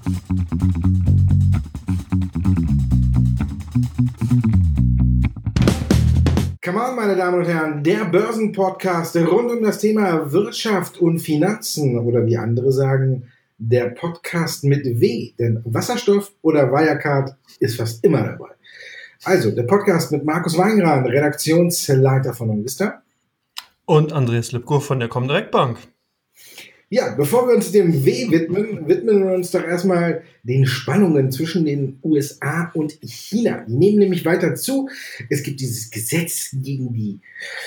Come on, meine Damen und Herren, der Börsenpodcast rund um das Thema Wirtschaft und Finanzen oder wie andere sagen, der Podcast mit W, denn Wasserstoff oder Wirecard ist fast immer dabei. Also, der Podcast mit Markus Weingran, Redaktionsleiter von Onvista. Und Andreas Lipko von der Comdirect Bank. Ja, bevor wir uns dem W widmen wir uns doch erstmal den Spannungen zwischen den USA und China. Die nehmen nämlich weiter zu. Es gibt dieses Gesetz gegen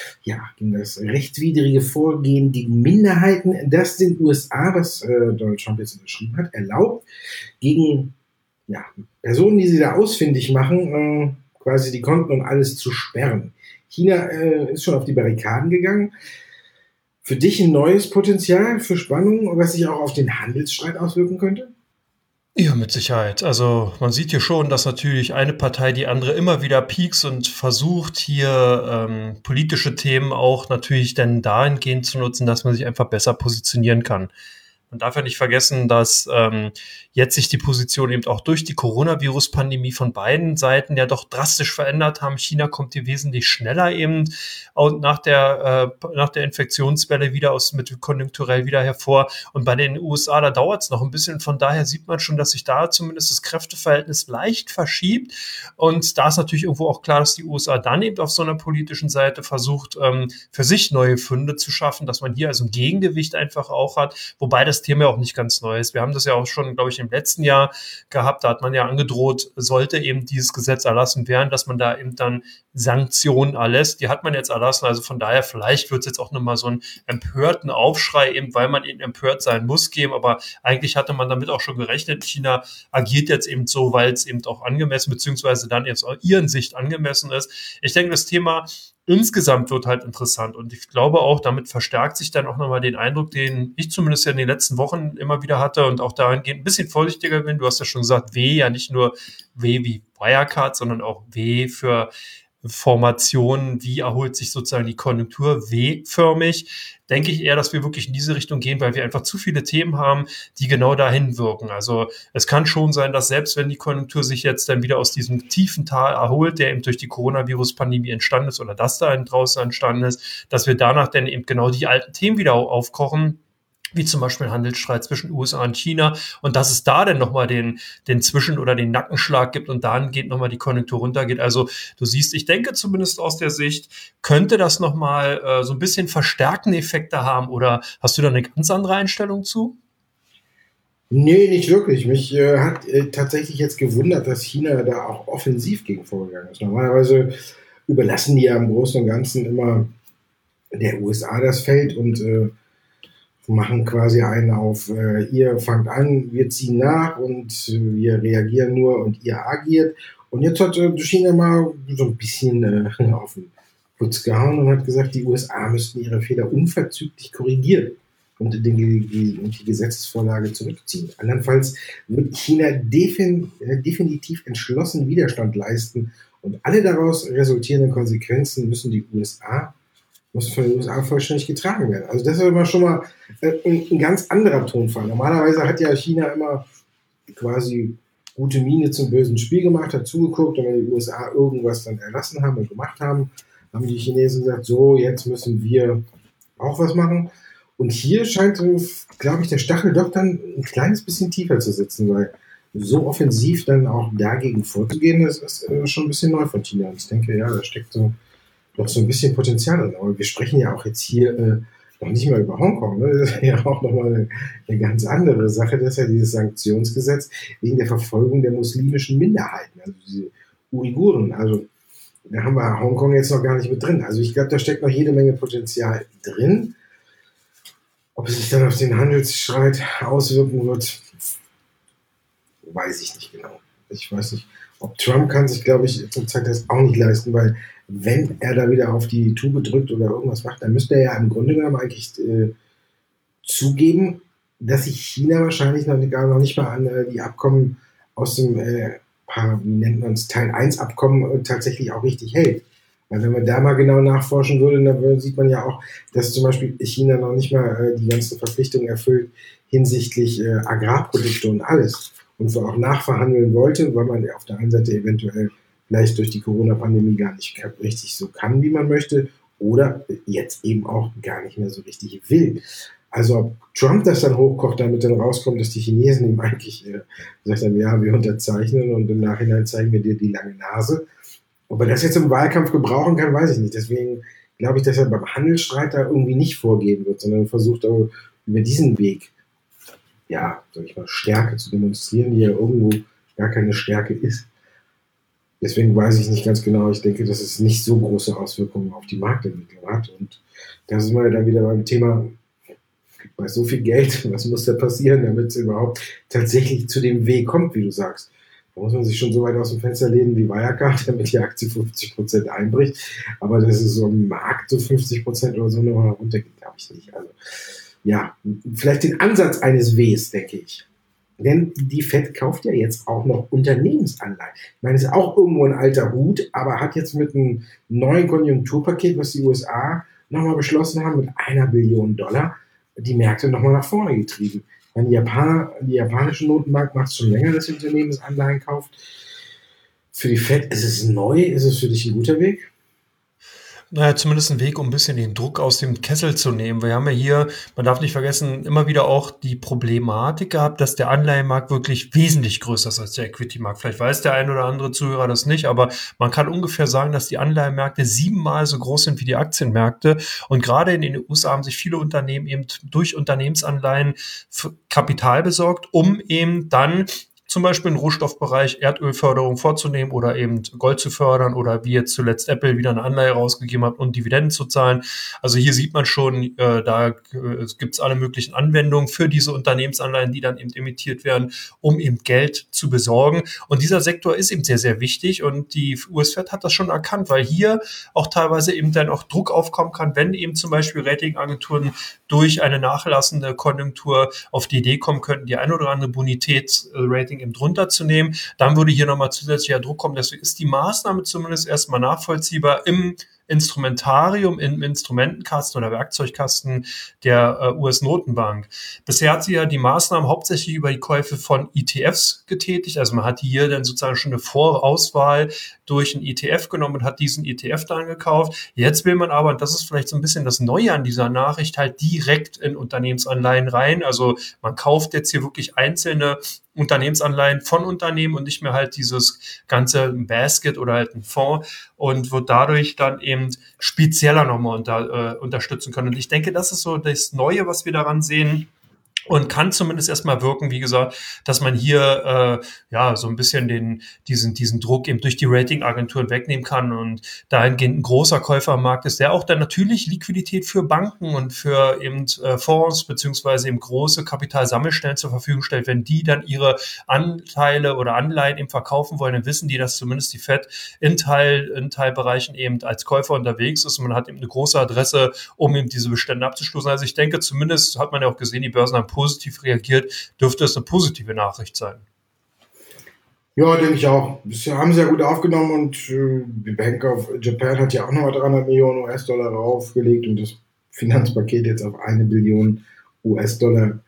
das rechtswidrige Vorgehen gegen Minderheiten, das den USA, was Donald Trump jetzt unterschrieben hat, erlaubt, gegen Personen, die sie da ausfindig machen, quasi die Konten und alles zu sperren. China ist schon auf die Barrikaden gegangen. Für dich ein neues Potenzial für Spannung, was sich auch auf den Handelsstreit auswirken könnte? Ja, mit Sicherheit. Also man sieht hier schon, dass natürlich eine Partei die andere immer wieder piekst und versucht, hier politische Themen auch natürlich dann dahingehend zu nutzen, dass man sich einfach besser positionieren kann. Man darf ja nicht vergessen, dass jetzt sich die Position eben auch durch die Coronavirus-Pandemie von beiden Seiten ja doch drastisch verändert haben. China kommt hier wesentlich schneller eben auch nach der Infektionswelle konjunkturell wieder hervor. Und bei den USA, da dauert es noch ein bisschen. Von daher sieht man schon, dass sich da zumindest das Kräfteverhältnis leicht verschiebt. Und da ist natürlich irgendwo auch klar, dass die USA dann eben auf so einer politischen Seite versucht, für sich neue Funde zu schaffen, dass man hier also ein Gegengewicht einfach auch hat. Wobei das Thema ja auch nicht ganz neu ist. Wir haben das ja auch schon, glaube ich, im letzten Jahr gehabt. Da hat man ja angedroht, sollte eben dieses Gesetz erlassen werden, dass man da eben dann Sanktionen erlässt. Die hat man jetzt erlassen. Also von daher, vielleicht wird es jetzt auch nochmal so einen empörten Aufschrei, eben weil man eben empört sein muss, geben. Aber eigentlich hatte man damit auch schon gerechnet. China agiert jetzt eben so, weil es eben auch angemessen, beziehungsweise dann jetzt auch ihren Sicht angemessen ist. Ich denke, das Thema insgesamt wird halt interessant und ich glaube auch, damit verstärkt sich dann auch nochmal den Eindruck, den ich zumindest ja in den letzten Wochen immer wieder hatte und auch dahingehend ein bisschen vorsichtiger bin. Du hast ja schon gesagt, W, ja nicht nur W wie Wirecard, sondern auch W für Formationen, wie erholt sich sozusagen die Konjunktur W-förmig, denke ich eher, dass wir wirklich in diese Richtung gehen, weil wir einfach zu viele Themen haben, die genau dahin wirken. Also es kann schon sein, dass selbst wenn die Konjunktur sich jetzt dann wieder aus diesem tiefen Tal erholt, der eben durch die Coronavirus-Pandemie entstanden ist oder das da draußen entstanden ist, dass wir danach dann eben genau die alten Themen wieder aufkochen, wie zum Beispiel Handelsstreit zwischen USA und China und dass es da dann nochmal den Zwischen- oder den Nackenschlag gibt und dann geht nochmal die Konjunktur runtergeht. Also du siehst, ich denke zumindest aus der Sicht, könnte das nochmal so ein bisschen verstärkende Effekte haben oder hast du da eine ganz andere Einstellung zu? Nee, nicht wirklich. Mich hat tatsächlich jetzt gewundert, dass China da auch offensiv gegen vorgegangen ist. Normalerweise überlassen die ja im Großen und Ganzen immer der USA das Feld und machen quasi einen auf, ihr fangt an, wir ziehen nach und wir reagieren nur und ihr agiert. Und jetzt hat China mal so ein bisschen auf den Putz gehauen und hat gesagt, die USA müssten ihre Fehler unverzüglich korrigieren und die Gesetzesvorlage zurückziehen. Andernfalls wird China definitiv entschlossen Widerstand leisten und alle daraus resultierenden Konsequenzen müssen von den USA vollständig getragen werden. Also das ist immer schon mal ein ganz anderer Tonfall. Normalerweise hat ja China immer quasi gute Miene zum bösen Spiel gemacht, hat zugeguckt und wenn die USA irgendwas dann erlassen haben und gemacht haben, haben die Chinesen gesagt, so, jetzt müssen wir auch was machen. Und hier scheint, glaube ich, der Stachel doch dann ein kleines bisschen tiefer zu sitzen, weil so offensiv dann auch dagegen vorzugehen, das ist schon ein bisschen neu von China. Und ich denke, ja, da steckt noch so ein bisschen Potenzial drin. Aber wir sprechen ja auch jetzt hier noch nicht mal über Hongkong. Ne? Das ist ja auch nochmal eine ganz andere Sache. Das ist ja dieses Sanktionsgesetz wegen der Verfolgung der muslimischen Minderheiten, also diese Uiguren. Also da haben wir Hongkong jetzt noch gar nicht mit drin. Also ich glaube, da steckt noch jede Menge Potenzial drin. Ob es sich dann auf den Handelsstreit auswirken wird, weiß ich nicht genau. Ich weiß nicht. Ob Trump kann sich, glaube ich, zurzeit das auch nicht leisten, weil wenn er da wieder auf die Tube drückt oder irgendwas macht, dann müsste er ja im Grunde genommen eigentlich zugeben, dass sich China wahrscheinlich noch nicht mal an die Abkommen aus dem, wie nennt man es, Teil 1 Abkommen tatsächlich auch richtig hält. Weil wenn man da mal genau nachforschen würde, dann sieht man ja auch, dass zum Beispiel China noch nicht mal die ganzen Verpflichtungen erfüllt hinsichtlich Agrarprodukte und alles. und so auch nachverhandeln wollte, weil man auf der einen Seite eventuell vielleicht durch die Corona-Pandemie gar nicht richtig so kann, wie man möchte, oder jetzt eben auch gar nicht mehr so richtig will. Also ob Trump das dann hochkocht, damit dann rauskommt, dass die Chinesen ihm eigentlich gesagt haben, ja, wir unterzeichnen und im Nachhinein zeigen wir dir die lange Nase. Ob er das jetzt im Wahlkampf gebrauchen kann, weiß ich nicht. Deswegen glaube ich, dass er beim Handelsstreit da irgendwie nicht vorgehen wird, sondern versucht auch über diesen Weg, ja, sag ich mal, Stärke zu demonstrieren, die ja irgendwo gar keine Stärke ist. Deswegen weiß ich nicht ganz genau. Ich denke, dass es nicht so große Auswirkungen auf die Marktentwicklung hat. Und da sind wir dann wieder beim Thema, bei so viel Geld, was muss da passieren, damit es überhaupt tatsächlich zu dem Weg kommt, wie du sagst. Da muss man sich schon so weit aus dem Fenster lehnen wie Wirecard, damit die Aktie 50% einbricht. Aber dass es so im Markt so 50% oder so nochmal runtergeht, glaube ich nicht. Also ja, vielleicht den Ansatz eines Ws, denke ich. Denn die Fed kauft ja jetzt auch noch Unternehmensanleihen. Ich meine, es ist auch irgendwo ein alter Hut, aber hat jetzt mit einem neuen Konjunkturpaket, was die USA nochmal beschlossen haben, mit $1 Billion, die Märkte nochmal nach vorne getrieben. Die japanische Notenbank macht es schon länger, dass sie Unternehmensanleihen kauft. Für die Fed ist es neu. Ist es für dich ein guter Weg? Naja, zumindest ein Weg, um ein bisschen den Druck aus dem Kessel zu nehmen. Wir haben ja hier, man darf nicht vergessen, immer wieder auch die Problematik gehabt, dass der Anleihenmarkt wirklich wesentlich größer ist als der Equity-Markt. Vielleicht weiß der ein oder andere Zuhörer das nicht, aber man kann ungefähr sagen, dass die Anleihenmärkte 7-mal so groß sind wie die Aktienmärkte. Und gerade in den USA haben sich viele Unternehmen eben durch Unternehmensanleihen Kapital besorgt, um eben dann zum Beispiel im Rohstoffbereich Erdölförderung vorzunehmen oder eben Gold zu fördern oder wie jetzt zuletzt Apple wieder eine Anleihe rausgegeben hat und Dividenden zu zahlen. Also hier sieht man schon, da gibt es alle möglichen Anwendungen für diese Unternehmensanleihen, die dann eben emittiert werden, um eben Geld zu besorgen. Und dieser Sektor ist eben sehr, sehr wichtig und die US-Fed hat das schon erkannt, weil hier auch teilweise eben dann auch Druck aufkommen kann, wenn eben zum Beispiel Ratingagenturen durch eine nachlassende Konjunktur auf die Idee kommen könnten, die ein oder andere Bonitätsrating eben drunter zu nehmen, dann würde hier nochmal zusätzlicher Druck kommen. Deswegen ist die Maßnahme zumindest erstmal nachvollziehbar im Instrumentarium, im Instrumentenkasten oder Werkzeugkasten der US-Notenbank. Bisher hat sie ja die Maßnahmen hauptsächlich über die Käufe von ETFs getätigt. Also man hat hier dann sozusagen schon eine Vorauswahl durch einen ETF genommen und hat diesen ETF dann gekauft. Jetzt will man aber, und das ist vielleicht so ein bisschen das Neue an dieser Nachricht, halt direkt in Unternehmensanleihen rein. Also man kauft jetzt hier wirklich einzelne Unternehmensanleihen von Unternehmen und nicht mehr halt dieses ganze Basket oder halt ein Fonds und wird dadurch dann eben spezieller nochmal unterstützen können. Und ich denke, das ist so das Neue, was wir daran sehen. Und kann zumindest erstmal wirken, wie gesagt, dass man hier ja so ein bisschen diesen Druck eben durch die Ratingagenturen wegnehmen kann und dahingehend ein großer Käufer am Markt ist, der auch dann natürlich Liquidität für Banken und für eben Fonds beziehungsweise eben große Kapitalsammelstellen zur Verfügung stellt. Wenn die dann ihre Anteile oder Anleihen eben verkaufen wollen, dann wissen die, dass zumindest die Fed in Teilbereichen eben als Käufer unterwegs ist und man hat eben eine große Adresse, um eben diese Bestände abzuschließen. Also ich denke, zumindest hat man ja auch gesehen, die Börsen haben positiv reagiert, dürfte es eine positive Nachricht sein. Ja, denke ich auch. Das haben sie ja gut aufgenommen und die Bank of Japan hat ja auch nochmal 300 Millionen US-Dollar raufgelegt und das Finanzpaket jetzt auf 1 Billion US-Dollar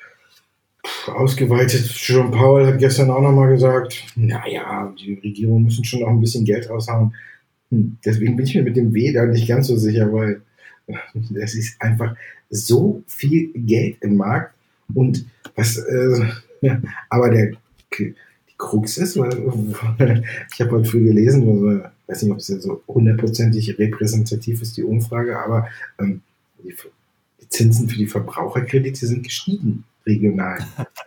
ausgeweitet. Jerome Powell hat gestern auch nochmal gesagt, naja, die Regierungen müssen schon noch ein bisschen Geld raushauen. Deswegen bin ich mir mit dem W da nicht ganz so sicher, weil es ist einfach so viel Geld im Markt und was, aber die Krux ist, weil ich habe heute früh gelesen, also, weiß nicht, ob es ja so 100%ig repräsentativ ist, die Umfrage, aber die Zinsen für die Verbraucherkredite sind gestiegen, regional.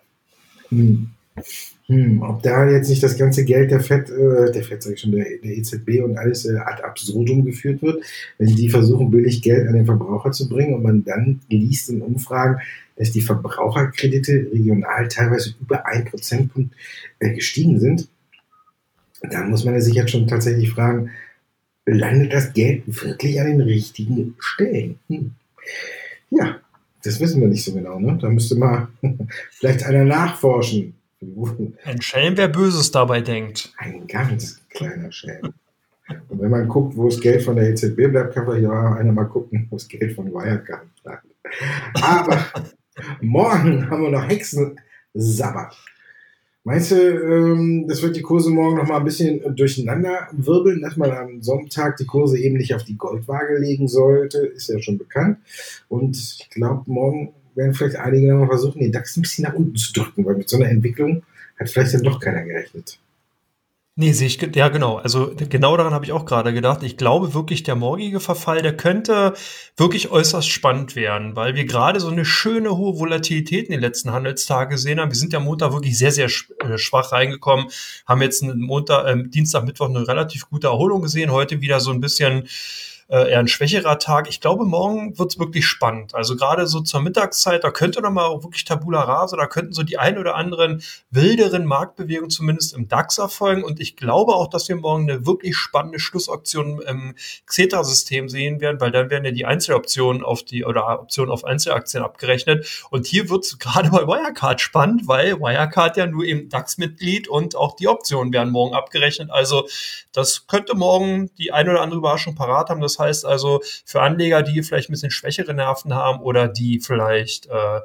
Ob da jetzt nicht das ganze Geld der Fed sag ich schon, der EZB und alles ad absurdum geführt wird, wenn die versuchen, billig Geld an den Verbraucher zu bringen und man dann liest in Umfragen, dass die Verbraucherkredite regional teilweise über 1 Prozentpunkt gestiegen sind, dann muss man sich jetzt schon tatsächlich fragen, landet das Geld wirklich an den richtigen Stellen? Ja, das wissen wir nicht so genau. Ne? Da müsste mal vielleicht einer nachforschen. Ein Schelm, wer Böses dabei denkt. Ein ganz kleiner Schelm. Und wenn man guckt, wo das Geld von der EZB bleibt, kann vielleicht ja einer mal gucken, wo das Geld von Wirecard bleibt. Aber morgen haben wir noch Hexensabbat. Meinst du, das wird die Kurse morgen noch mal ein bisschen durcheinander wirbeln, dass man am Sonntag die Kurse eben nicht auf die Goldwaage legen sollte, ist ja schon bekannt. Und ich glaube, morgen werden vielleicht einige noch mal versuchen, den DAX ein bisschen nach unten zu drücken, weil mit so einer Entwicklung hat vielleicht dann doch keiner gerechnet. Nee, sehe ich, ja genau. Also genau daran habe ich auch gerade gedacht. Ich glaube wirklich, der morgige Verfall, der könnte wirklich äußerst spannend werden, weil wir gerade so eine schöne hohe Volatilität in den letzten Handelstagen gesehen haben. Wir sind ja Montag wirklich sehr, sehr schwach reingekommen, haben jetzt einen Montag, Dienstag, Mittwoch eine relativ gute Erholung gesehen. Heute wieder so ein bisschen eher ein schwächerer Tag. Ich glaube, morgen wird's wirklich spannend. Also gerade so zur Mittagszeit, da könnte noch mal wirklich Tabula Rasa, da könnten so die ein oder anderen wilderen Marktbewegungen zumindest im DAX erfolgen. Und ich glaube auch, dass wir morgen eine wirklich spannende Schlussoption im Xetra-System sehen werden, weil dann werden ja die Einzeloptionen auf die oder Optionen auf Einzelaktien abgerechnet. Und hier wird's gerade bei Wirecard spannend, weil Wirecard ja nur eben DAX-Mitglied und auch die Optionen werden morgen abgerechnet. Also das könnte morgen die ein oder andere Überraschung parat haben. Das heißt also für Anleger, die vielleicht ein bisschen schwächere Nerven haben oder die vielleicht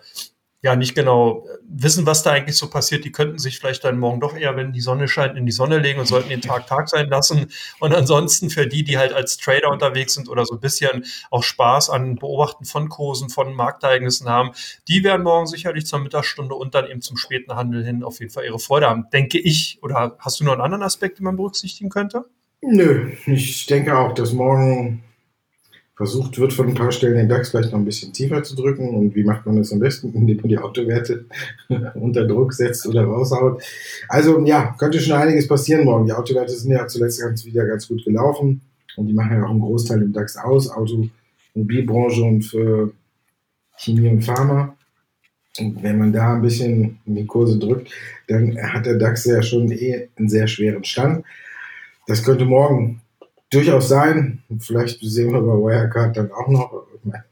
ja nicht genau wissen, was da eigentlich so passiert, die könnten sich vielleicht dann morgen doch eher, wenn die Sonne scheint, in die Sonne legen und sollten den Tag Tag sein lassen. Und ansonsten für die, die halt als Trader unterwegs sind oder so ein bisschen auch Spaß an Beobachten von Kursen, von Marktereignissen haben, die werden morgen sicherlich zur Mittagsstunde und dann eben zum späten Handel hin auf jeden Fall ihre Freude haben, denke ich. Oder hast du noch einen anderen Aspekt, den man berücksichtigen könnte? Nö, ich denke auch, dass morgen versucht wird, von ein paar Stellen den DAX vielleicht noch ein bisschen tiefer zu drücken. Und wie macht man das am besten? Indem man die Autowerte unter Druck setzt oder raushaut. Also ja, könnte schon einiges passieren morgen. Die Autowerte sind ja zuletzt wieder ganz gut gelaufen. Und die machen ja auch einen Großteil im DAX aus. Automobilbranche und für Chemie und Pharma. Und wenn man da ein bisschen in die Kurse drückt, dann hat der DAX ja schon einen sehr schweren Stand. Das könnte morgen durchaus sein. Vielleicht sehen wir bei Wirecard dann auch noch.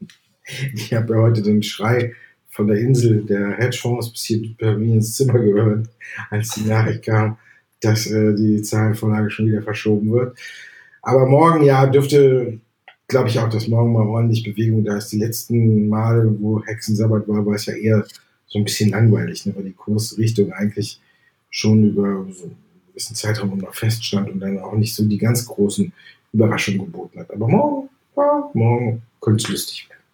Ich habe ja heute den Schrei von der Insel der Hedgefonds bis hier bei mir ins Zimmer gehört, als die Nachricht kam, dass die Zahlenvorlage schon wieder verschoben wird. Aber morgen, ja, dürfte, glaube ich auch, dass morgen mal ordentlich Bewegung da ist. Die letzten Male, wo Hexensabbat war, war es ja eher so ein bisschen langweilig, ne, weil die Kursrichtung eigentlich schon über so einen gewissen Zeitraum immer feststand und dann auch nicht so die ganz großen Überraschungen geboten hat. Aber morgen, ja, morgen könnte es lustig werden.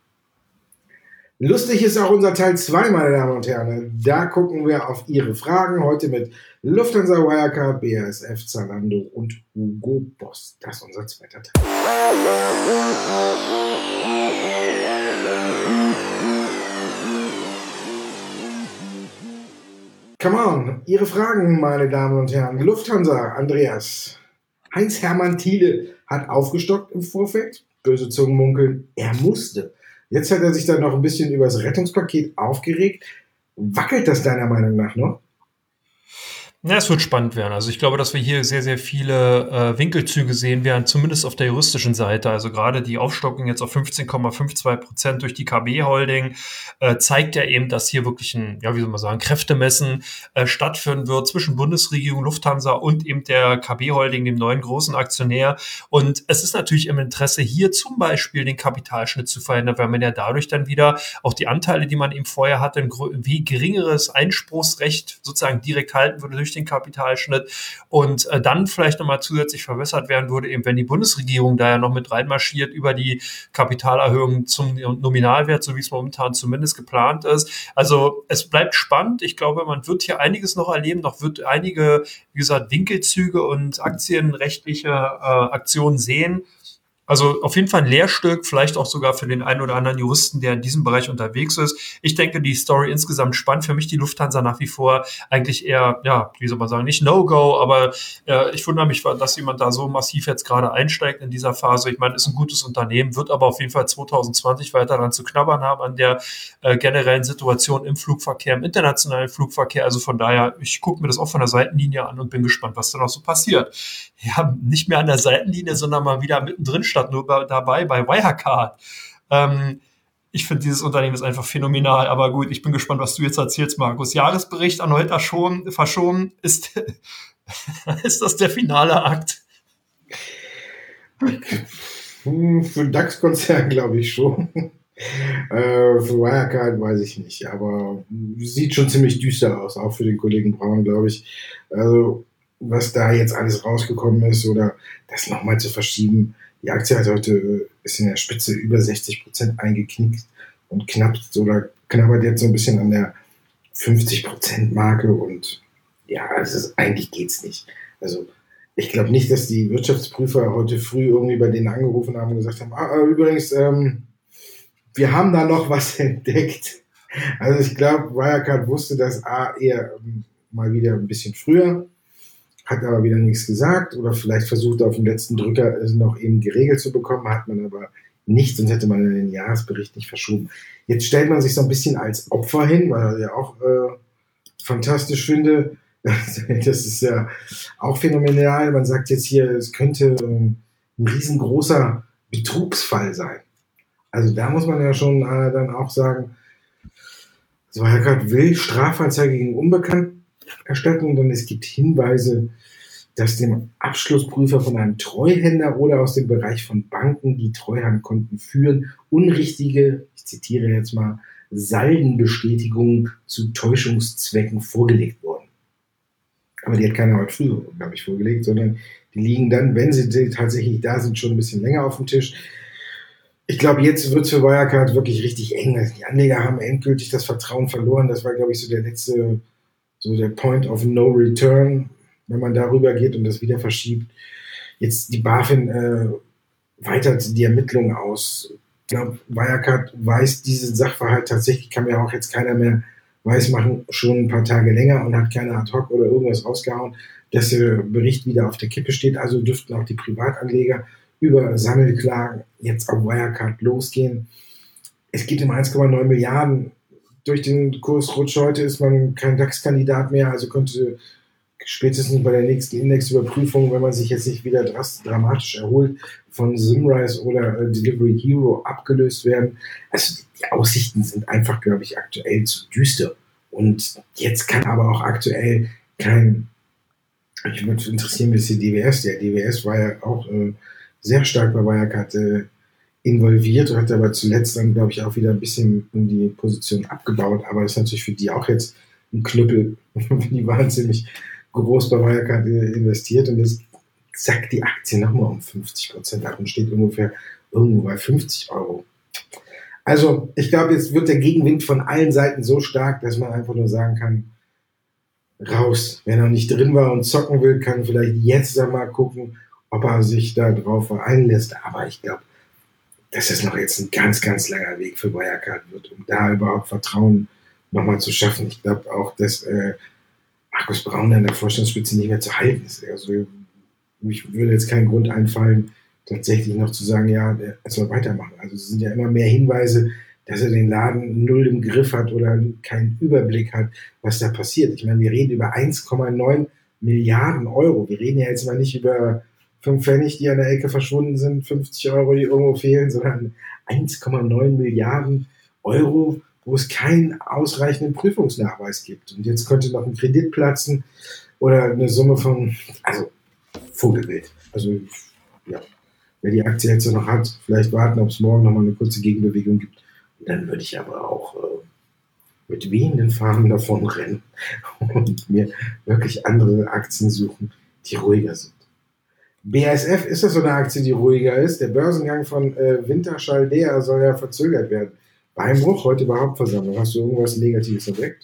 Lustig ist auch unser Teil 2, meine Damen und Herren. Da gucken wir auf Ihre Fragen. Heute mit Lufthansa, Wirecard, BASF, Zalando und Hugo Boss. Das ist unser zweiter Teil. Come on, Ihre Fragen, meine Damen und Herren. Lufthansa, Andreas. Heinz-Hermann Thiele hat aufgestockt im Vorfeld. Böse Zungen munkeln, er musste. Jetzt hat er sich dann noch ein bisschen über das Rettungspaket aufgeregt. Wackelt das deiner Meinung nach noch? Ja, es wird spannend werden. Also ich glaube, dass wir hier sehr, sehr viele Winkelzüge sehen werden, zumindest auf der juristischen Seite. Also gerade die Aufstockung jetzt auf 15,52% durch die KB Holding zeigt ja eben, dass hier wirklich ein, ja, wie soll man sagen, Kräftemessen stattfinden wird zwischen Bundesregierung, Lufthansa und eben der KB Holding, dem neuen großen Aktionär. Und es ist natürlich im Interesse, hier zum Beispiel den Kapitalschnitt zu verhindern, weil man ja dadurch dann wieder auch die Anteile, die man eben vorher hatte, wie geringeres Einspruchsrecht sozusagen direkt halten würde durch den Kapitalschnitt und dann vielleicht nochmal zusätzlich verwässert werden würde, eben wenn die Bundesregierung da ja noch mit reinmarschiert über die Kapitalerhöhung zum Nominalwert, so wie es momentan zumindest geplant ist. Also es bleibt spannend. Ich glaube, man wird hier einiges noch erleben, noch wird einige, wie gesagt, Winkelzüge und aktienrechtliche Aktionen sehen. Also auf jeden Fall ein Lehrstück, vielleicht auch sogar für den einen oder anderen Juristen, der in diesem Bereich unterwegs ist. Ich denke, die Story insgesamt spannend. Für mich die Lufthansa nach wie vor eigentlich eher, ja, wie soll man sagen, nicht No-Go, aber ich wundere mich, dass jemand da so massiv jetzt gerade einsteigt in dieser Phase. Ich meine, ist ein gutes Unternehmen, wird aber auf jeden Fall 2020 weiter daran zu knabbern haben an der generellen Situation im Flugverkehr, im internationalen Flugverkehr. Also von daher, ich gucke mir das auch von der Seitenlinie an und bin gespannt, was da noch so passiert. Ja, nicht mehr an der Seitenlinie, sondern mal wieder mittendrin statt nur dabei bei Wirecard. Ich finde, dieses Unternehmen ist einfach phänomenal. Aber gut, ich bin gespannt, was du jetzt erzählst, Markus. Jahresbericht erneut verschoben. Ist das der finale Akt? Für den DAX-Konzern glaube ich schon. Für Wirecard weiß ich nicht, aber sieht schon ziemlich düster aus, auch für den Kollegen Braun, glaube ich. Also, was da jetzt alles rausgekommen ist oder das nochmal zu verschieben. Die Aktie hat heute, ist in der Spitze über 60% eingeknickt und knappt oder knabbert jetzt so ein bisschen an der 50% Marke und ja, eigentlich geht's nicht. Also, ich glaube nicht, dass die Wirtschaftsprüfer heute früh irgendwie bei denen angerufen haben und gesagt haben, übrigens, wir haben da noch was entdeckt. Also ich glaube, Wirecard wusste das eher mal wieder ein bisschen früher, hat aber wieder nichts gesagt oder vielleicht versucht auf dem letzten Drücker es noch eben geregelt zu bekommen, hat man aber nicht, sonst hätte man den Jahresbericht nicht verschoben. Jetzt stellt man sich so ein bisschen als Opfer hin, weil ich ja auch fantastisch finde. Das ist ja auch phänomenal. Man sagt jetzt hier, es könnte ein riesengroßer Betrugsfall sein. Also da muss man ja schon dann auch sagen, so Wirecard will Strafanzeige gegen Unbekannt erstatten, denn es gibt Hinweise, dass dem Abschlussprüfer von einem Treuhänder oder aus dem Bereich von Banken, die Treuhandkonten führen, unrichtige, ich zitiere jetzt mal, Saldenbestätigungen zu Täuschungszwecken vorgelegt wurden. Aber die hat keiner heute früh, glaube ich, vorgelegt, sondern die liegen dann, wenn sie tatsächlich da sind, schon ein bisschen länger auf dem Tisch. Ich glaube, jetzt wird es für Wirecard wirklich richtig eng. Also die Anleger haben endgültig das Vertrauen verloren. Das war, glaube ich, so der letzte, so der Point of No Return, wenn man darüber geht und das wieder verschiebt. Jetzt die BaFin weitet die Ermittlungen aus. Ich glaube, Wirecard weiß diesen Sachverhalt tatsächlich, kann mir auch jetzt keiner mehr weismachen, schon ein paar Tage länger und hat keine ad hoc oder irgendwas rausgehauen, dass der Bericht wieder auf der Kippe steht. Also dürften auch die Privatanleger über Sammelklagen jetzt auf Wirecard losgehen. Es geht um 1,9 Milliarden. Durch den Kursrutsch heute ist man kein DAX-Kandidat mehr, also könnte spätestens bei der nächsten Indexüberprüfung, wenn man sich jetzt nicht wieder dramatisch erholt, von Symrise oder Delivery Hero abgelöst werden. Also die Aussichten sind einfach, glaube ich, aktuell zu düster. Und jetzt kann aber auch aktuell ich würde interessieren, wie es die DWS, der DWS war ja auch sehr stark bei Wirecard involviert und hat aber zuletzt dann, glaube ich, auch wieder ein bisschen in die Position abgebaut. Aber das ist natürlich für die auch jetzt ein Knüppel. Die waren ziemlich groß bei Wirecard investiert und jetzt zackt die Aktie nochmal um 50% ab und steht ungefähr irgendwo bei 50 Euro. Also ich glaube, jetzt wird der Gegenwind von allen Seiten so stark, dass man einfach nur sagen kann, raus. Wer noch nicht drin war und zocken will, kann vielleicht jetzt einmal gucken, ob er sich da drauf einlässt. Aber ich glaube, dass es noch jetzt ein ganz, ganz langer Weg für Wirecard wird, um da überhaupt Vertrauen nochmal zu schaffen. Ich glaube auch, dass Markus Braun an der Vorstandsspitze nicht mehr zu halten ist. Also mich würde jetzt kein Grund einfallen, tatsächlich noch zu sagen, ja, er soll weitermachen. Also es sind ja immer mehr Hinweise, dass er den Laden null im Griff hat oder keinen Überblick hat, was da passiert. Ich meine, wir reden über 1,9 Milliarden Euro. Wir reden ja jetzt mal nicht über 5 Pfennig, die an der Ecke verschwunden sind, 50 Euro, die irgendwo fehlen, sondern 1,9 Milliarden Euro, wo es keinen ausreichenden Prüfungsnachweis gibt. Und jetzt könnte noch ein Kredit platzen oder eine Summe von, also Vogelwild. Also, ja, wer die Aktie jetzt noch hat, vielleicht warten, ob es morgen nochmal eine kurze Gegenbewegung gibt. Und dann würde ich aber auch mit wehenden Fahnen davon rennen und mir wirklich andere Aktien suchen, die ruhiger sind. BASF, ist das so eine Aktie, die ruhiger ist? Der Börsengang von Wintershall Dea soll ja verzögert werden. Beinbruch, heute bei Hauptversammlung. Hast du irgendwas Negatives entdeckt?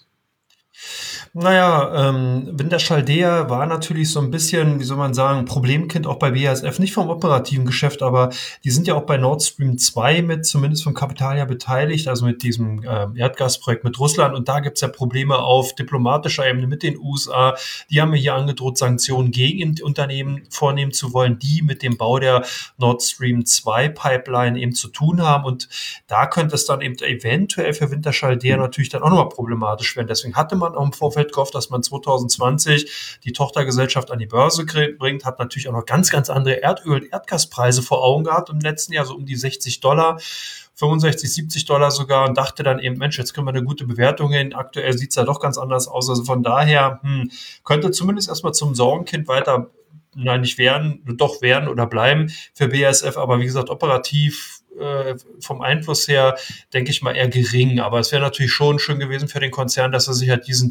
Naja, Wintershall Dea war natürlich so ein bisschen, wie soll man sagen, Problemkind auch bei BASF, nicht vom operativen Geschäft, aber die sind ja auch bei Nord Stream 2 mit, zumindest vom Kapital ja beteiligt, also mit diesem Erdgasprojekt mit Russland. Und da gibt's ja Probleme auf diplomatischer Ebene mit den USA. Die haben mir hier angedroht, Sanktionen gegen Unternehmen vornehmen zu wollen, die mit dem Bau der Nord Stream 2 Pipeline eben zu tun haben. Und da könnte es dann eben eventuell für Wintershall Dea natürlich dann auch nochmal problematisch werden. Deswegen hatte man auch im Vorfeld gehofft, dass man 2020 die Tochtergesellschaft an die Börse bringt, hat natürlich auch noch ganz, ganz andere Erdöl- und Erdgaspreise vor Augen gehabt im letzten Jahr, so um die $60, 65, $70 sogar und dachte dann eben, Mensch, jetzt können wir eine gute Bewertung hin. Aktuell sieht es ja doch ganz anders aus. Also von daher könnte zumindest erstmal zum Sorgenkind weiter, nein, nicht werden, doch werden oder bleiben für BASF, aber wie gesagt, operativ vom Einfluss her, denke ich mal, eher gering. Aber es wäre natürlich schon schön gewesen für den Konzern, dass er sich halt diese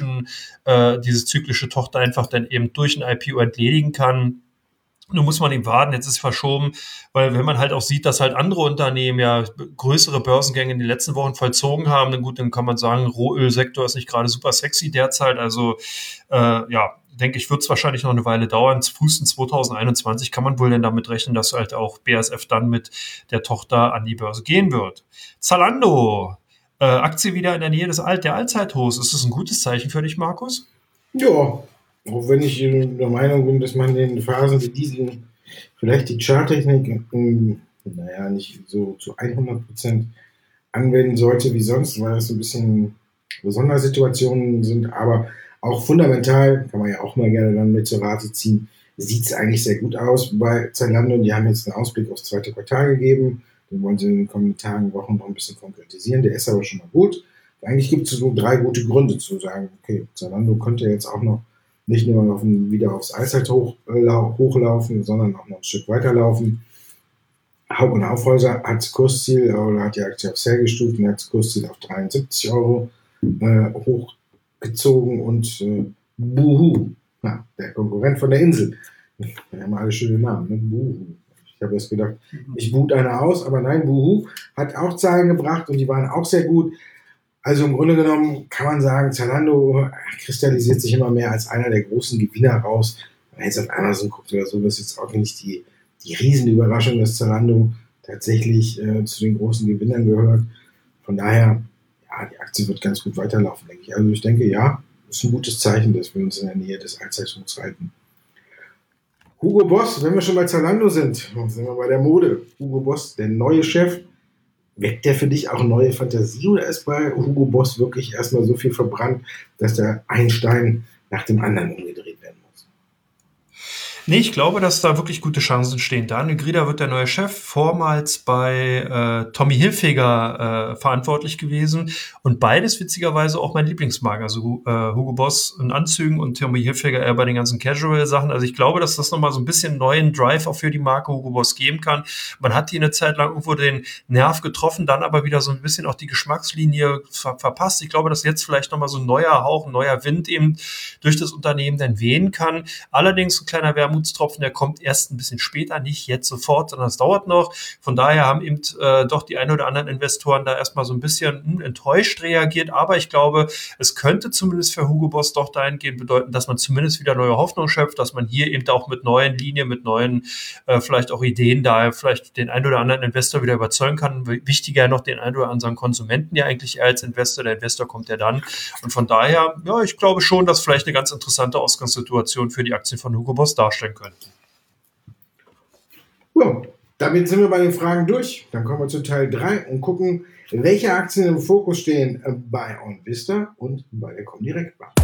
zyklische Tochter einfach dann eben durch ein IPO entledigen kann. Nun muss man ihm warten, jetzt ist es verschoben, weil wenn man halt auch sieht, dass halt andere Unternehmen ja größere Börsengänge in den letzten Wochen vollzogen haben, dann gut, dann kann man sagen, Rohölsektor ist nicht gerade super sexy derzeit. Also ja, denke ich, wird es wahrscheinlich noch eine Weile dauern. Frühestens 2021 kann man wohl denn damit rechnen, dass halt auch BASF dann mit der Tochter an die Börse gehen wird. Zalando, Aktie wieder in der Nähe der Allzeithochs. Ist das ein gutes Zeichen für dich, Markus? Ja, auch wenn ich der Meinung bin, dass man in Phasen wie diesen vielleicht die Charttechnik naja, nicht so zu 100% anwenden sollte wie sonst, weil es ein bisschen Sondersituationen sind, aber auch fundamental, kann man ja auch mal gerne dann mit zur Rate ziehen, sieht es eigentlich sehr gut aus bei Zalando. Die haben jetzt einen Ausblick aufs zweite Quartal gegeben, den wollen sie in den kommenden Tagen, Wochen noch ein bisschen konkretisieren, der ist aber schon mal gut. Eigentlich gibt es so 3 gute Gründe zu sagen, okay, Zalando könnte jetzt auch noch nicht nur wieder aufs Allzeithoch hochlaufen, sondern auch noch ein Stück weiterlaufen. Hauck und Aufhäuser hat das Kursziel, oder hat die Aktie auf Sell gestuft und hat das Kursziel auf 73 Euro hochgezogen und Boohoo, der Konkurrent von der Insel. Wir haben alle schöne Namen, ne? Boohoo. Ich habe erst gedacht, ich boot einer aus, aber nein, Boohoo hat auch Zahlen gebracht und die waren auch sehr gut. Also im Grunde genommen kann man sagen, Zalando kristallisiert sich immer mehr als einer der großen Gewinner raus. Wenn man jetzt auf Amazon guckt oder so, ist jetzt auch nicht die Riesenüberraschung, dass Zalando tatsächlich zu den großen Gewinnern gehört. Von daher, ja, die Aktie wird ganz gut weiterlaufen, denke ich. Also ich denke, ja, das ist ein gutes Zeichen, dass wir uns in der Nähe des Allzeithochs halten. Hugo Boss, wenn wir schon bei Zalando sind wir bei der Mode. Hugo Boss, der neue Chef. Weckt der für dich auch neue Fantasie oder ist bei Hugo Boss wirklich erstmal so viel verbrannt, dass der ein Stein nach dem anderen umgedreht werden muss? Nee, ich glaube, dass da wirklich gute Chancen stehen. Daniel Grieder wird der neue Chef, vormals bei Tommy Hilfiger verantwortlich gewesen und beides witzigerweise auch mein Lieblingsmarken, also Hugo Boss in Anzügen und Tommy Hilfiger eher bei den ganzen Casual-Sachen. Also ich glaube, dass das nochmal so ein bisschen neuen Drive auch für die Marke Hugo Boss geben kann. Man hat hier eine Zeit lang irgendwo den Nerv getroffen, dann aber wieder so ein bisschen auch die Geschmackslinie verpasst. Ich glaube, dass jetzt vielleicht nochmal so ein neuer Hauch, ein neuer Wind eben durch das Unternehmen dann wehen kann. Allerdings ein kleiner Wermutstropfen, der kommt erst ein bisschen später, nicht jetzt sofort, sondern es dauert noch. Von daher haben eben doch die ein oder anderen Investoren da erstmal so ein bisschen enttäuscht reagiert. Aber ich glaube, es könnte zumindest für Hugo Boss doch dahingehend bedeuten, dass man zumindest wieder neue Hoffnung schöpft, dass man hier eben auch mit neuen Linien, mit neuen vielleicht auch Ideen da vielleicht den ein oder anderen Investor wieder überzeugen kann. Wichtiger noch den ein oder anderen Konsumenten ja eigentlich eher als Investor. Der Investor kommt ja dann. Und von daher, ja, ich glaube schon, dass vielleicht eine ganz interessante Ausgangssituation für die Aktien von Hugo Boss darstellen könnte. Ja, damit sind wir bei den Fragen durch. Dann kommen wir zu Teil 3 und gucken, welche Aktien im Fokus stehen bei OnVista und bei der Comdirect Bank.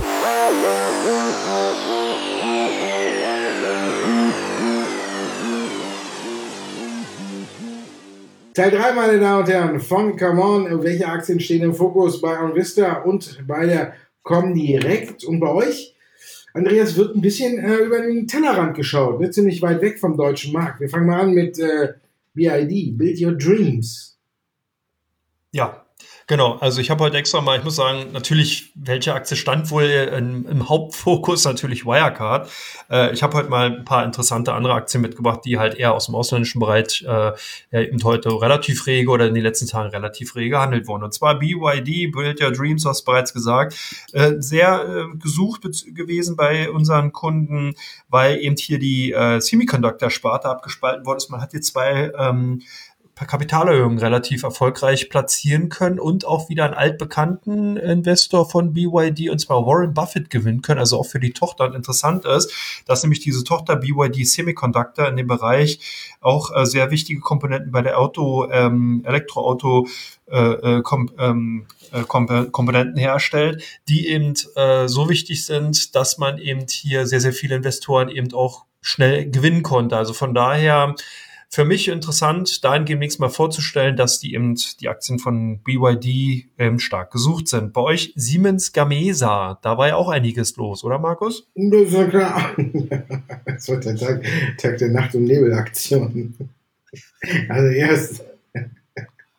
Teil 3, meine Damen und Herren, von Come On. Welche Aktien stehen im Fokus bei OnVista und bei der Comdirect? Und bei euch, Andreas, wird ein bisschen über den Tellerrand geschaut, ne? Ziemlich weit weg vom deutschen Markt. Wir fangen mal an mit BID, Build Your Dreams. Ja, genau. Also ich habe heute extra mal, ich muss sagen, natürlich, welche Aktie stand wohl im Hauptfokus? Natürlich Wirecard. Ich habe heute mal ein paar interessante andere Aktien mitgebracht, die halt eher aus dem ausländischen Bereich eben heute relativ rege oder in den letzten Tagen relativ rege gehandelt wurden. Und zwar BYD, Build Your Dreams, hast du bereits gesagt, sehr gesucht gewesen bei unseren Kunden, weil eben hier die Semiconductor-Sparte abgespalten worden ist. Man hat hier zwei Kapitalerhöhungen relativ erfolgreich platzieren können und auch wieder einen altbekannten Investor von BYD, und zwar Warren Buffett, gewinnen können, also auch für die Tochter. Und interessant ist, dass nämlich diese Tochter BYD Semiconductor in dem Bereich auch sehr wichtige Komponenten bei der Elektroauto Komponenten herstellt, die eben so wichtig sind, dass man eben hier sehr, sehr viele Investoren eben auch schnell gewinnen konnte. Also von daher für mich interessant, dahingehend nächstes Mal vorzustellen, dass die Aktien von BYD stark gesucht sind. Bei euch Siemens Gamesa, da war ja auch einiges los, oder Markus? Das ist ja klar. Das wird der Tag der Nacht- und Nebelaktion. Also erst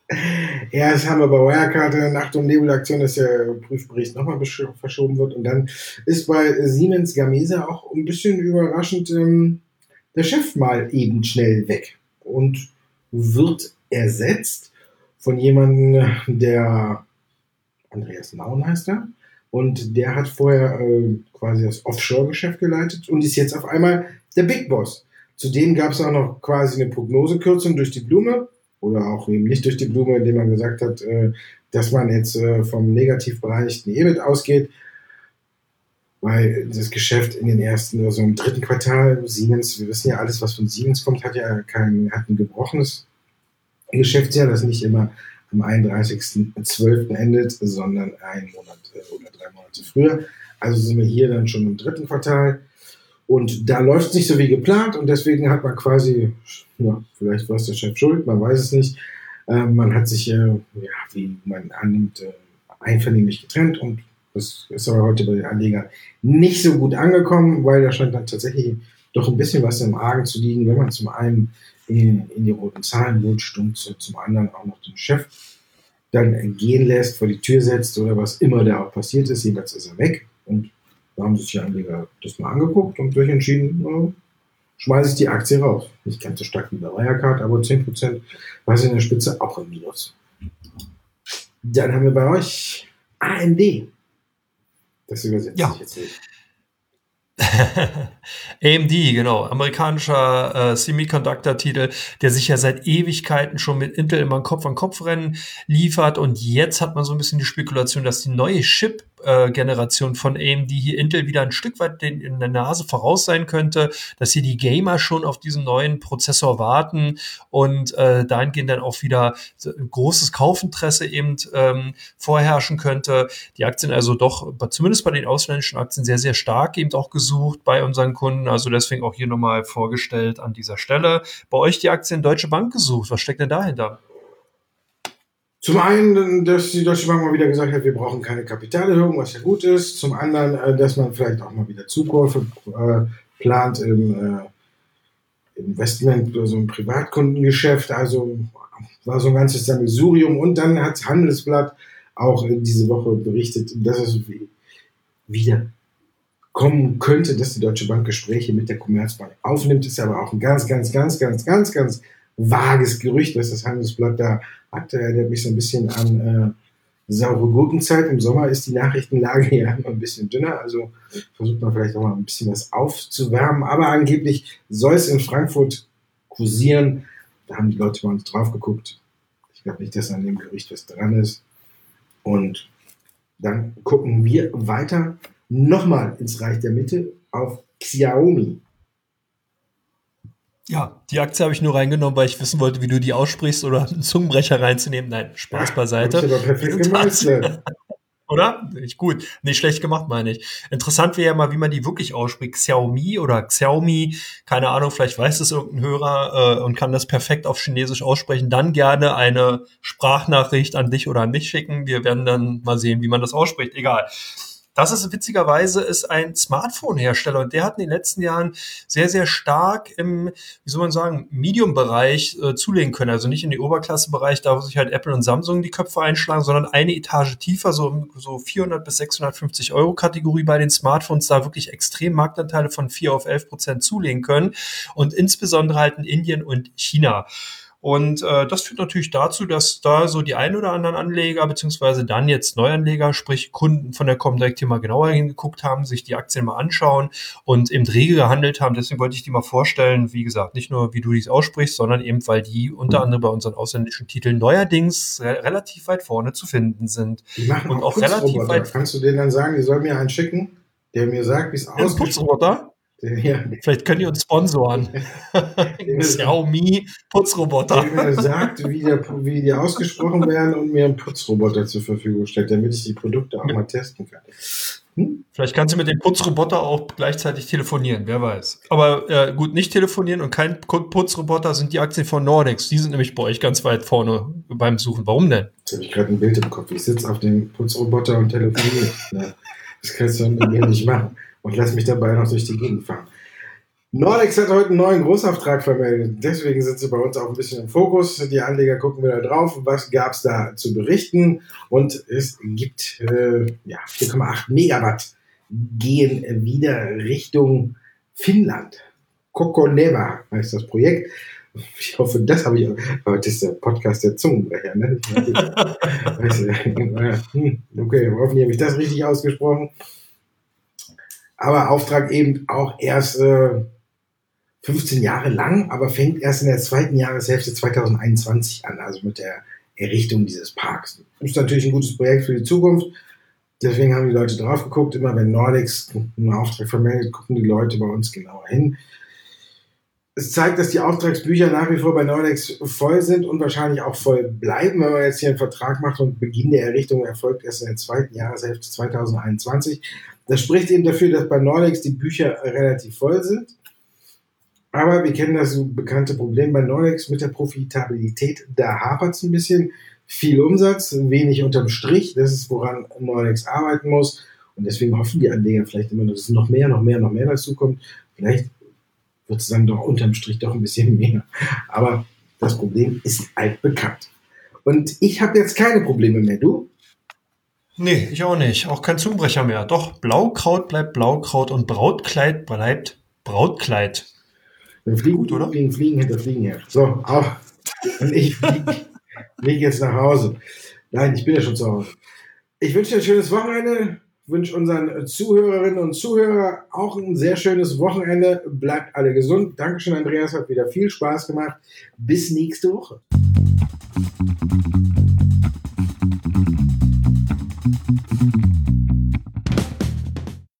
Ja, das haben wir bei Wirecard in Nacht- und Nebelaktion, dass der Prüfbericht nochmal verschoben wird. Und dann ist bei Siemens Gamesa auch ein bisschen überraschend der Chef mal eben schnell weg und wird ersetzt von jemandem, der Andreas Nauen heißt er. Und der hat vorher quasi das Offshore-Geschäft geleitet und ist jetzt auf einmal der Big Boss. Zudem gab es auch noch quasi eine Prognosekürzung durch die Blume oder auch eben nicht durch die Blume, indem man gesagt hat, dass man jetzt vom negativ bereinigten EBIT ausgeht, weil das Geschäft in den ersten, also im dritten Quartal, Siemens, wir wissen ja alles, was von Siemens kommt, hat ein gebrochenes Geschäftsjahr, das nicht immer am 31.12. endet, sondern einen Monat oder 3 Monate früher. Also sind wir hier dann schon im dritten Quartal. Und da läuft es nicht so wie geplant und deswegen hat man quasi, ja, vielleicht war es der Chef schuld, man weiß es nicht. Man hat sich, ja, wie man annimmt, einvernehmlich getrennt und das ist aber heute bei den Anlegern nicht so gut angekommen, weil da scheint dann tatsächlich doch ein bisschen was im Argen zu liegen, wenn man zum einen in die roten Zahlen rutscht und zum anderen auch noch den Chef dann gehen lässt, vor die Tür setzt oder was immer da auch passiert ist. Jedenfalls ist er weg und da haben sich die Anleger das mal angeguckt und sich entschieden, schmeiße ich die Aktie raus. Nicht ganz so stark wie bei Wirecard, aber 10% war es in der Spitze auch im Minus. Dann haben wir bei euch AMD. Das übersetzt Ja. sich jetzt nicht. AMD, genau, amerikanischer Semiconductor-Titel, der sich ja seit Ewigkeiten schon mit Intel immer ein Kopf-an-Kopf-Rennen liefert und jetzt hat man so ein bisschen die Spekulation, dass die neue Chip-Generation von AMD hier Intel wieder ein Stück weit in der Nase voraus sein könnte, dass hier die Gamer schon auf diesen neuen Prozessor warten und dahingehend dann auch wieder großes Kaufinteresse eben vorherrschen könnte. Die Aktien also doch, zumindest bei den ausländischen Aktien, sehr, sehr stark eben auch gesucht bei unseren Kunden. Also deswegen auch hier nochmal vorgestellt an dieser Stelle. Bei euch die Aktien Deutsche Bank gesucht. Was steckt denn dahinter? Zum einen, dass die Deutsche Bank mal wieder gesagt hat, wir brauchen keine Kapitalerhöhung, was ja gut ist. Zum anderen, dass man vielleicht auch mal wieder Zukäufe plant im Investment, also im Privatkundengeschäft. Also war so ein ganzes Sammelsurium. Und dann hat Handelsblatt auch diese Woche berichtet, dass es wieder kommen könnte, dass die Deutsche Bank Gespräche mit der Commerzbank aufnimmt. Ist aber auch ein ganz vages Gerücht, dass das Handelsblatt da hat. Der hat mich so ein bisschen an saure Gurkenzeit. Im Sommer ist die Nachrichtenlage ja immer ein bisschen dünner, also versucht man vielleicht auch mal ein bisschen was aufzuwärmen. Aber angeblich soll es in Frankfurt kursieren. Da haben die Leute mal drauf geguckt. Ich glaube nicht, dass an dem Gerücht was dran ist. Und dann gucken wir weiter nochmal ins Reich der Mitte auf Xiaomi. Ja, die Aktie habe ich nur reingenommen, weil ich wissen wollte, wie du die aussprichst oder einen Zungenbrecher reinzunehmen. Nein, Spaß beiseite. Hab ich aber perfekt gemeistert. Oder? Nicht gut. Nicht schlecht gemacht, meine ich. Interessant wäre ja mal, wie man die wirklich ausspricht. Xiaomi oder Xiaomi. Keine Ahnung, vielleicht weiß es irgendein Hörer und kann das perfekt auf Chinesisch aussprechen. Dann gerne eine Sprachnachricht an dich oder an mich schicken. Wir werden dann mal sehen, wie man das ausspricht. Egal. Das ist witzigerweise ein Smartphone-Hersteller und der hat in den letzten Jahren sehr, sehr stark im, wie soll man sagen, Medium-Bereich zulegen können. Also nicht in den Oberklasse-Bereich, da wo sich halt Apple und Samsung die Köpfe einschlagen, sondern eine Etage tiefer, so 400 bis 650 Euro Kategorie bei den Smartphones, da wirklich extrem Marktanteile von 4 auf 11% zulegen können und insbesondere halt in Indien und China. Und das führt natürlich dazu, dass da so die ein oder anderen Anleger, beziehungsweise dann jetzt Neuanleger, sprich Kunden von der Comdirect hier mal genauer hingeguckt haben, sich die Aktien mal anschauen und eben rege gehandelt haben. Deswegen wollte ich die mal vorstellen, wie gesagt, nicht nur, wie du dies aussprichst, sondern eben, weil die unter anderem bei unseren ausländischen Titeln neuerdings relativ weit vorne zu finden sind. Die machen und auch relativ weit. Kannst du denen dann sagen, die sollen mir einen schicken, der mir sagt, wie es aussieht? Putzroboter? Ja. Vielleicht können die uns sponsoren. Xiaomi Putzroboter. Der mir sagt, wie die ausgesprochen werden und mir einen Putzroboter zur Verfügung stellt, damit ich die Produkte auch mal testen kann. Vielleicht kannst du mit dem Putzroboter auch gleichzeitig telefonieren, wer weiß. Aber gut, nicht telefonieren und kein Putzroboter sind die Aktien von Nordex. Die sind nämlich bei euch ganz weit vorne beim Suchen. Warum denn? Jetzt habe ich gerade ein Bild im Kopf. Ich sitze auf dem Putzroboter und telefoniere. Das kannst du mit mir nicht machen. Und lass mich dabei noch durch die Gegend fahren. Nordex hat heute einen neuen Großauftrag vermeldet. Deswegen sind sie bei uns auch ein bisschen im Fokus. Die Anleger gucken wieder drauf. Was gab es da zu berichten? Und es gibt 4,8 Megawatt gehen wieder Richtung Finnland. Kokoneva heißt das Projekt. Ich hoffe, das habe ich. Heute ist der Podcast der Zungenbrecher. Ne? Okay, hoffentlich habe ich das richtig ausgesprochen. Aber Auftrag eben auch erst 15 Jahre lang, aber fängt erst in der zweiten Jahreshälfte 2021 an, also mit der Errichtung dieses Parks. Das ist natürlich ein gutes Projekt für die Zukunft. Deswegen haben die Leute drauf geguckt. Immer wenn Nordex einen Auftrag vermeldet, gucken die Leute bei uns genauer hin. Es zeigt, dass die Auftragsbücher nach wie vor bei Nordex voll sind und wahrscheinlich auch voll bleiben, wenn man jetzt hier einen Vertrag macht und Beginn der Errichtung erfolgt erst in der zweiten Jahreshälfte 2021. Das spricht eben dafür, dass bei Nordex die Bücher relativ voll sind. Aber wir kennen das bekannte Problem bei Nordex mit der Profitabilität. Da hapert es ein bisschen. Viel Umsatz, wenig unterm Strich. Das ist, woran Nordex arbeiten muss. Und deswegen hoffen die Anleger vielleicht immer, dass es noch mehr dazu kommt. Vielleicht wird es dann doch unterm Strich doch ein bisschen mehr. Aber das Problem ist altbekannt. Und ich habe jetzt keine Probleme mehr. Du? Nee, ich auch nicht. Auch kein Zungenbrecher mehr. Doch, Blaukraut bleibt Blaukraut und Brautkleid bleibt Brautkleid. Dann fliegen, gut, oder? Fliegen hinter Fliegen her. So, auch. Und ich fliege jetzt nach Hause. Nein, ich bin ja schon zu Hause. Ich wünsche dir ein schönes Wochenende. Ich wünsche unseren Zuhörerinnen und Zuhörern auch ein sehr schönes Wochenende. Bleibt alle gesund. Dankeschön, Andreas. Hat wieder viel Spaß gemacht. Bis nächste Woche.